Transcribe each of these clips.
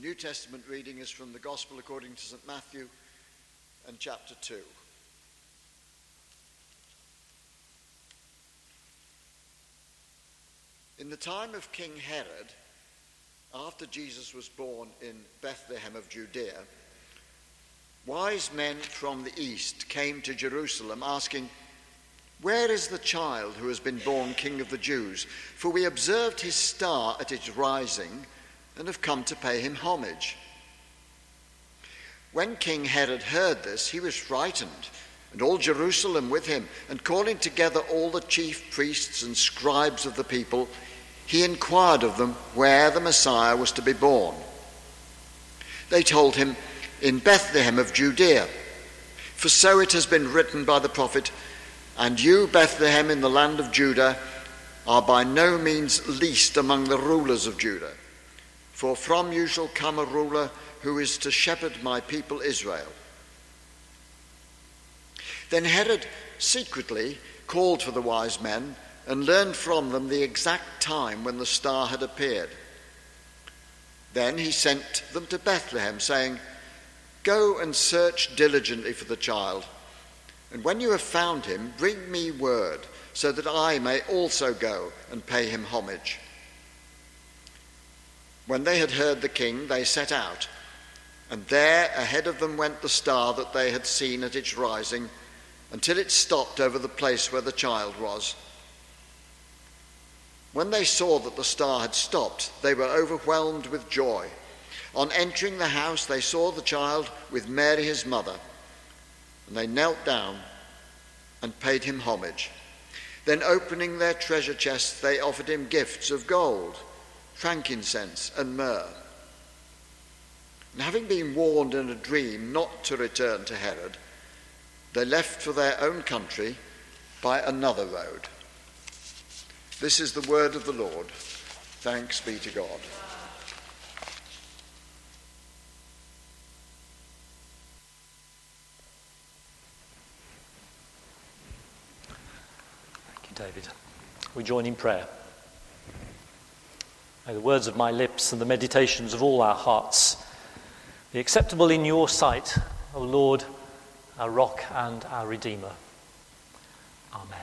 New Testament reading is from the Gospel according to St. Matthew and chapter 2. In the time of King Herod, after Jesus was born in Bethlehem of Judea, wise men from the east came to Jerusalem asking, "Where is the child who has been born King of the Jews? For we observed his star at its rising and have come to pay him homage." When King Herod heard this, he was frightened, and all Jerusalem with him, and calling together all the chief priests and scribes of the people, he inquired of them where the Messiah was to be born. They told him, "In Bethlehem of Judea, for so it has been written by the prophet, 'And you, Bethlehem, in the land of Judah, are by no means least among the rulers of Judah. For from you shall come a ruler who is to shepherd my people Israel.'" Then Herod secretly called for the wise men and learned from them the exact time when the star had appeared. Then he sent them to Bethlehem, saying, "Go and search diligently for the child, and when you have found him, bring me word, so that I may also go and pay him homage." When they had heard the king, they set out, and there ahead of them went the star that they had seen at its rising, until it stopped over the place where the child was. When they saw that the star had stopped, they were overwhelmed with joy. On entering the house, they saw the child with Mary his mother, and they knelt down and paid him homage. Then opening their treasure chests, they offered him gifts of gold, frankincense and myrrh. And having been warned in a dream not to return to Herod, they left for their own country by another road. This is the word of the Lord. Thanks be to God. Thank you, David. We join in prayer. May the words of my lips and the meditations of all our hearts be acceptable in your sight, O Lord, our rock and our Redeemer. Amen.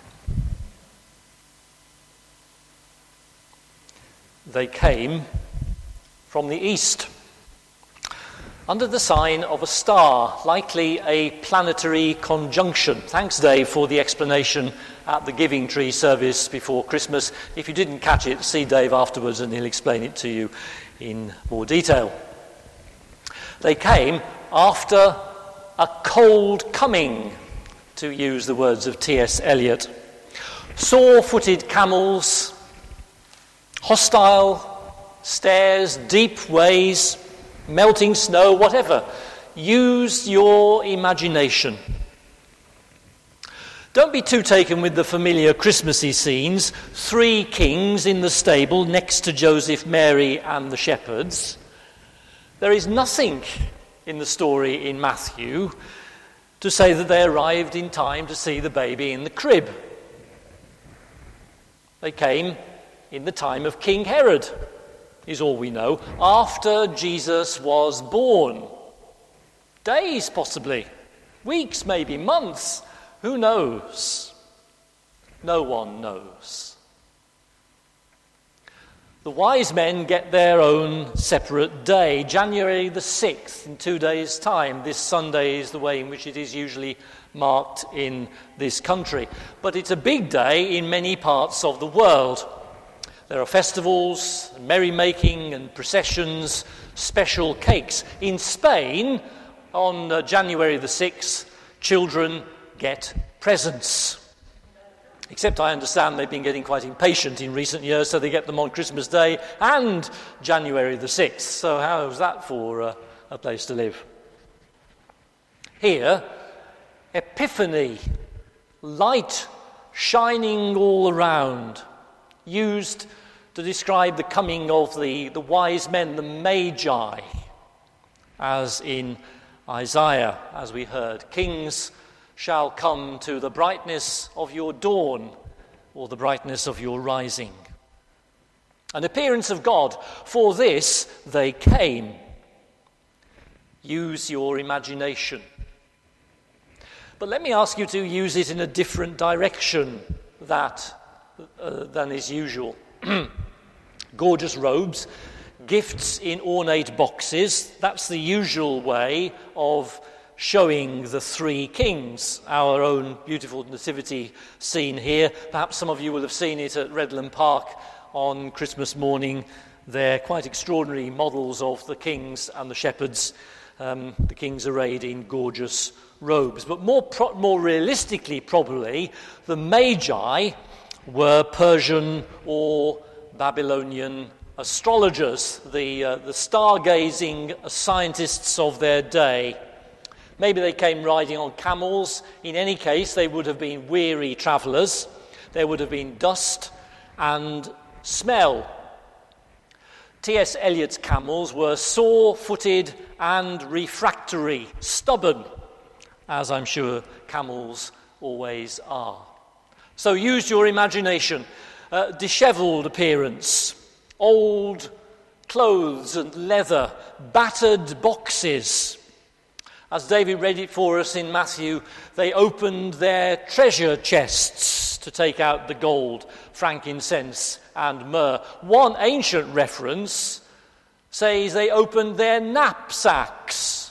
They came from the east, under the sign of a star, likely a planetary conjunction. Thanks, Dave, for the explanation at the Giving Tree service before Christmas. If you didn't catch it, see Dave afterwards and he'll explain it to you in more detail. They came after a cold coming, to use the words of T.S. Eliot. Sore-footed camels, hostile stairs, deep ways, melting snow, whatever. Use your imagination. Don't be too taken with the familiar Christmassy scenes. 3 kings in the stable next to Joseph, Mary and the shepherds. There is nothing in the story in Matthew to say that they arrived in time to see the baby in the crib. They came in the time of King Herod, is all we know, after Jesus was born. Days, possibly. Weeks, maybe. Months. Who knows? No one knows. The wise men get their own separate day, January the 6th, in 2 days' time. This Sunday is the way in which it is usually marked in this country. But it's a big day in many parts of the world. There are festivals, merrymaking and processions, special cakes. In Spain, on January the 6th, children get presents. Except I understand they've been getting quite impatient in recent years, so they get them on Christmas Day and January the 6th. So how is that for a place to live? Here, Epiphany, light shining all around, used to describe the coming of the wise men, the Magi, as in Isaiah, as we heard. Kings shall come to the brightness of your dawn, or the brightness of your rising. An appearance of God. For this they came. Use your imagination. But let me ask you to use it in a different direction than is usual. Gorgeous robes, gifts in ornate boxes, that's the usual way of showing the three kings. Our own beautiful nativity scene here. Perhaps some of you will have seen it at Redland Park on Christmas morning. They're quite extraordinary models of the kings and the shepherds. The kings arrayed in gorgeous robes. But more realistically, probably, the Magi were Persian or Babylonian astrologers, the stargazing scientists of their day. Maybe they came riding on camels. In any case, they would have been weary travellers. There would have been dust and smell. T.S. Eliot's camels were sore-footed and refractory, stubborn, as I'm sure camels always are. So use your imagination. Dishevelled appearance, old clothes and leather, battered boxes. As David read it for us in Matthew, they opened their treasure chests to take out the gold, frankincense and myrrh. One ancient reference says they opened their knapsacks.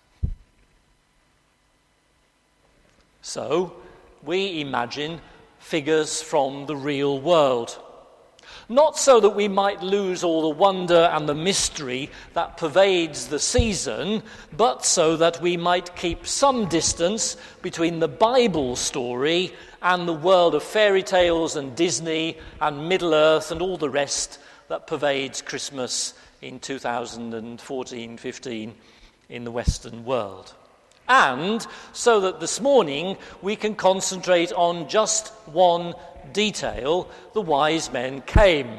So we imagine figures from the real world. Not so that we might lose all the wonder and the mystery that pervades the season, but so that we might keep some distance between the Bible story and the world of fairy tales and Disney and Middle-earth and all the rest that pervades Christmas in 2014-15 in the Western world. And so that this morning we can concentrate on just one detail: the wise men came,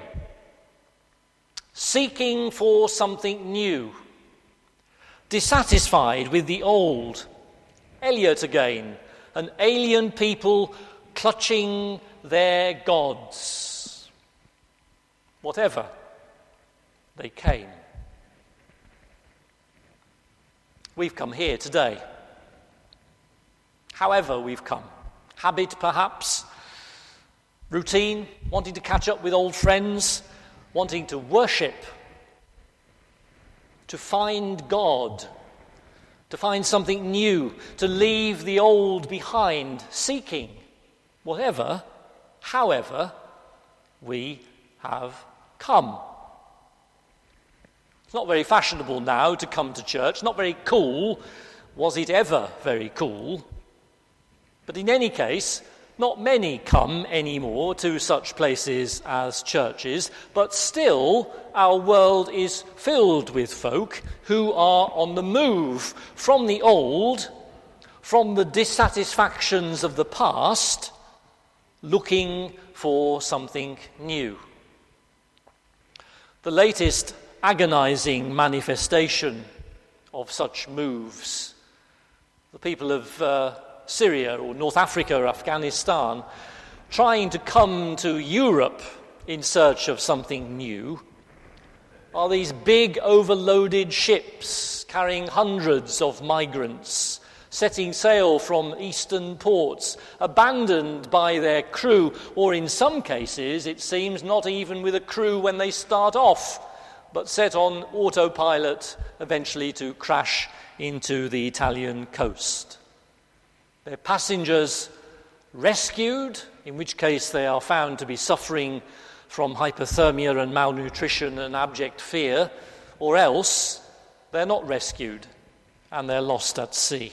seeking for something new, dissatisfied with the old. Eliot again, an alien people clutching their gods. Whatever, they came. We've come here today. However we've come. Habit, perhaps. Routine, wanting to catch up with old friends, wanting to worship, to find God, to find something new, to leave the old behind, seeking. Whatever, however, we have come. It's not very fashionable now to come to church, not very cool. Was it ever very cool? But in any case, not many come anymore to such places as churches, but still our world is filled with folk who are on the move from the old, from the dissatisfactions of the past, looking for something new. The latest agonizing manifestation of such moves, the people of Syria or North Africa or Afghanistan trying to come to Europe in search of something new, are these big overloaded ships carrying hundreds of migrants, setting sail from eastern ports, abandoned by their crew, or in some cases, it seems, not even with a crew when they start off, but set on autopilot eventually to crash into the Italian coast. Their passengers rescued, in which case they are found to be suffering from hypothermia and malnutrition and abject fear, or else they're not rescued and they're lost at sea.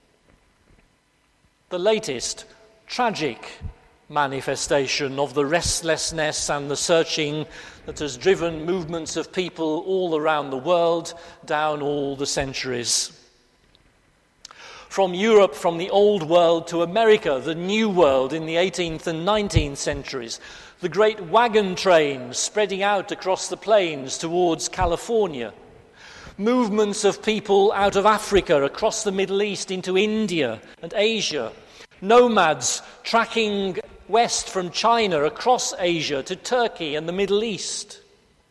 The latest tragic manifestation of the restlessness and the searching that has driven movements of people all around the world down all the centuries. From Europe, from the old world to America, the new world in the 18th and 19th centuries, the great wagon trains spreading out across the plains towards California, movements of people out of Africa across the Middle East into India and Asia, nomads tracking west from China across Asia to Turkey and the Middle East,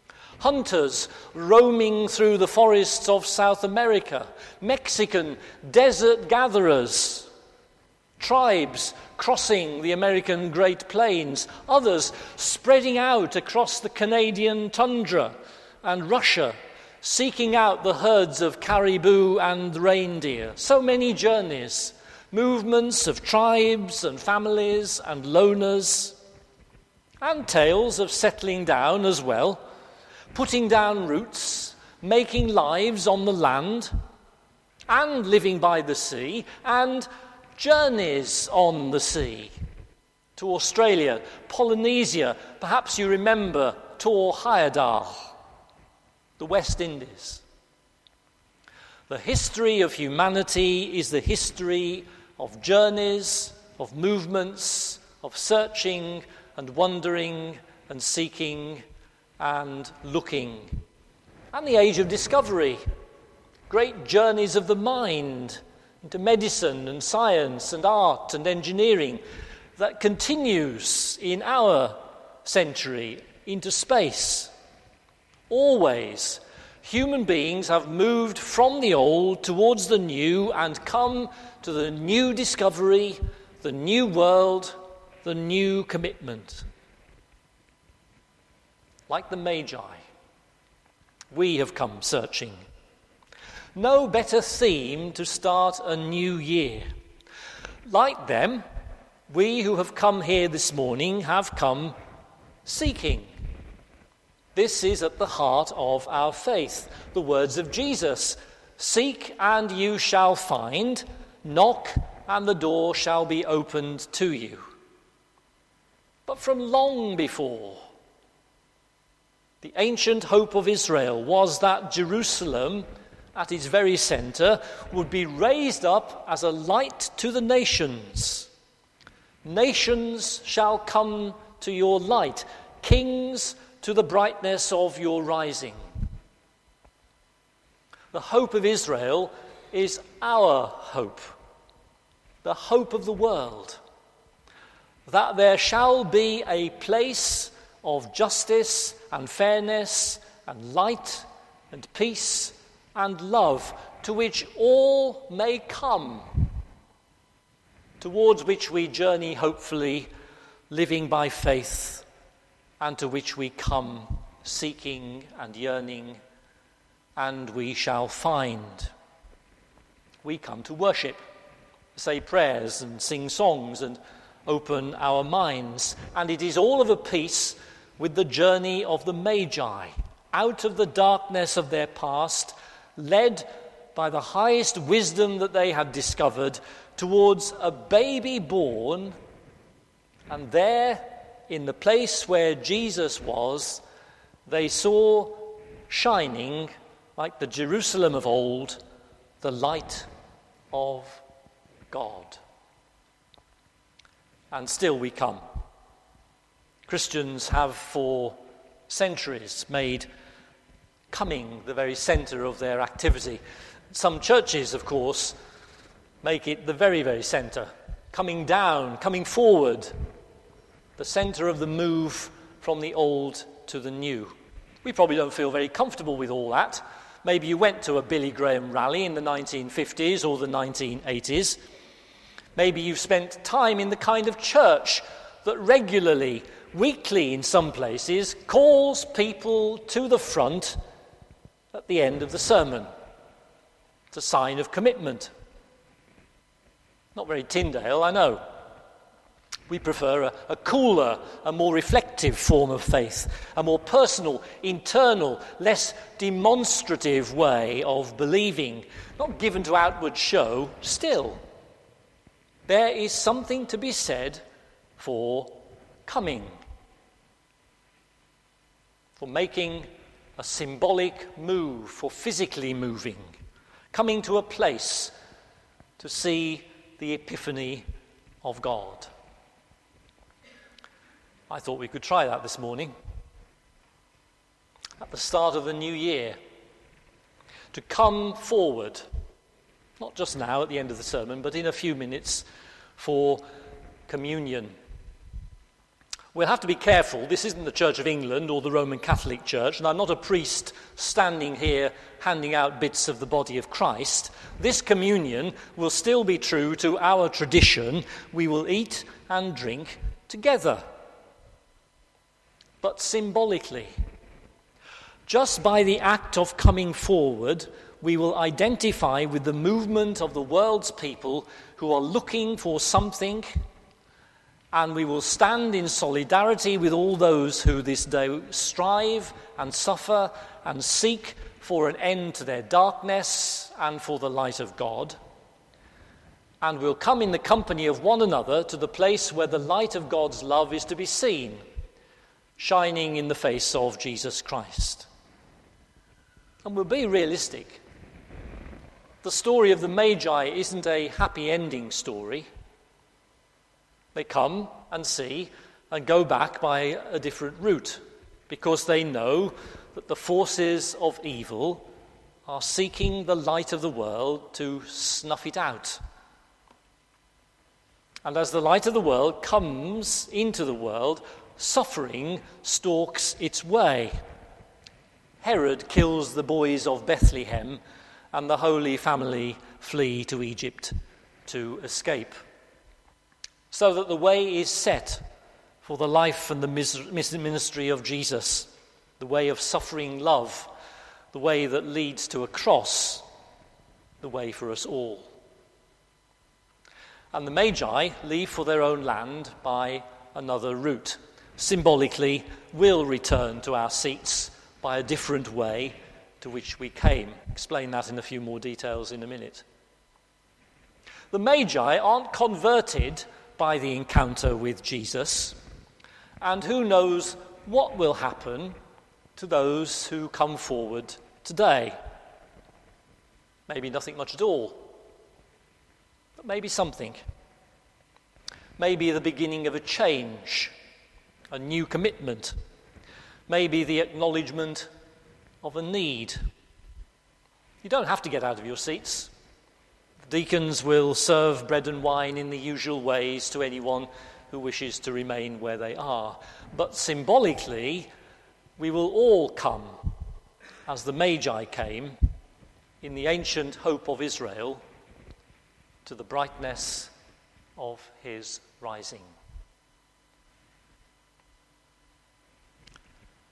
hunters roaming through the forests of South America, Mexican desert gatherers, tribes crossing the American Great Plains, others spreading out across the Canadian tundra, and Russia seeking out the herds of caribou and reindeer. So many journeys, movements of tribes and families and loners, and tales of settling down as well, putting down roots, making lives on the land, and living by the sea, and journeys on the sea to Australia, Polynesia, perhaps you remember Tor Heyerdahl, the West Indies. The history of humanity is the history of journeys, of movements, of searching and wondering and seeking and looking. And the age of discovery, great journeys of the mind into medicine and science and art and engineering that continues in our century into space. Always, human beings have moved from the old towards the new and come to the new discovery, the new world, the new commitment. Like the Magi, we have come searching. No better theme to start a new year. Like them, we who have come here this morning have come seeking. This is at the heart of our faith. The words of Jesus, "Seek and you shall find, knock and the door shall be opened to you." But from long before, the ancient hope of Israel was that Jerusalem, at its very centre, would be raised up as a light to the nations. Nations shall come to your light, kings to the brightness of your rising. The hope of Israel is our hope, the hope of the world, that there shall be a place of justice and fairness and light and peace and love to which all may come, towards which we journey hopefully, living by faith, and to which we come seeking and yearning, and we shall find. We come to worship, say prayers and sing songs and open our minds, and it is all of a piece with the journey of the Magi, out of the darkness of their past, led by the highest wisdom that they had discovered towards a baby born, and there, in the place where Jesus was, they saw shining, like the Jerusalem of old, the light of God. And still we come. Christians have for centuries made coming the very centre of their activity. Some churches, of course, make it the very, very centre. Coming down, coming forward, the centre of the move from the old to the new. We probably don't feel very comfortable with all that. Maybe you went to a Billy Graham rally in the 1950s or the 1980s. Maybe you've spent time in the kind of church that regularly, weekly in some places, calls people to the front at the end of the sermon. It's a sign of commitment. Not very Tyndale, I know. We prefer a cooler, a more reflective form of faith, a more personal, internal, less demonstrative way of believing, not given to outward show. Still, there is something to be said for coming, for making a symbolic move, for physically moving, coming to a place to see the epiphany of God. I thought we could try that this morning, at the start of the new year, to come forward, not just now at the end of the sermon, but in a few minutes for communion. We'll have to be careful. This isn't the Church of England or the Roman Catholic Church, and I'm not a priest standing here handing out bits of the body of Christ. This communion will still be true to our tradition. We will eat and drink together, but symbolically. Just by the act of coming forward, we will identify with the movement of the world's people who are looking for something, and we will stand in solidarity with all those who this day strive and suffer and seek for an end to their darkness and for the light of God. And we'll come in the company of one another to the place where the light of God's love is to be seen, shining in the face of Jesus Christ. And we'll be realistic. The story of the Magi isn't a happy ending story. They come and see and go back by a different route because they know that the forces of evil are seeking the light of the world to snuff it out. And as the light of the world comes into the world, suffering stalks its way. Herod kills the boys of Bethlehem, and the Holy Family flee to Egypt to escape. So that the way is set for the life and the ministry of Jesus, the way of suffering love, the way that leads to a cross, the way for us all. And the Magi leave for their own land by another route. Symbolically, we'll return to our seats by a different way to which we came. Explain that in a few more details in a minute. The Magi aren't converted by the encounter with Jesus, and who knows what will happen to those who come forward today. Maybe nothing much at all, but maybe something. Maybe the beginning of a change, a new commitment, maybe the acknowledgement of a need. You don't have to get out of your seats. The deacons will serve bread and wine in the usual ways to anyone who wishes to remain where they are. But symbolically, we will all come, as the Magi came, in the ancient hope of Israel, to the brightness of his rising.